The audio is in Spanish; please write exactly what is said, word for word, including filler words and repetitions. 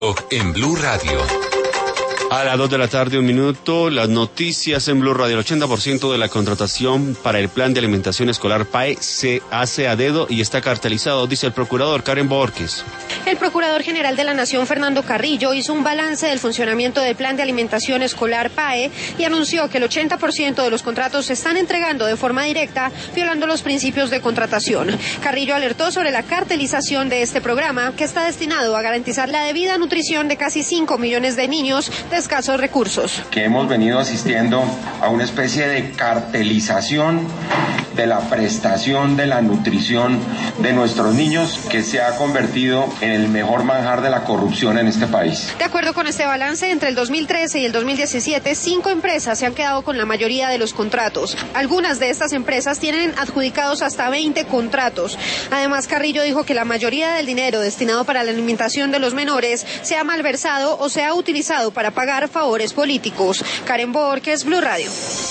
En Blue Radio. A las dos de la tarde, un minuto, las noticias en Blue Radio. El ochenta por ciento de la contratación para el Plan de Alimentación Escolar P A E se hace a dedo y está cartelizado, dice el procurador Karen Borges. El Procurador General de la Nación, Fernando Carrillo, hizo un balance del funcionamiento del Plan de Alimentación Escolar P A E y anunció que el ochenta por ciento de los contratos se están entregando de forma directa, violando los principios de contratación. Carrillo alertó sobre la cartelización de este programa, que está destinado a garantizar la debida nutrición de casi cinco millones de niños de escasos recursos. Que hemos venido asistiendo a una especie de cartelización de la prestación de la nutrición de nuestros niños, que se ha convertido en el mejor manjar de la corrupción en este país. De acuerdo con este balance, entre el dos mil trece y el dos mil diecisiete, cinco empresas se han quedado con la mayoría de los contratos. Algunas de estas empresas tienen adjudicados hasta veinte contratos. Además, Carrillo dijo que la mayoría del dinero destinado para la alimentación de los menores se ha malversado o se ha utilizado para pagar favores políticos. Karen Borges, Blue Radio.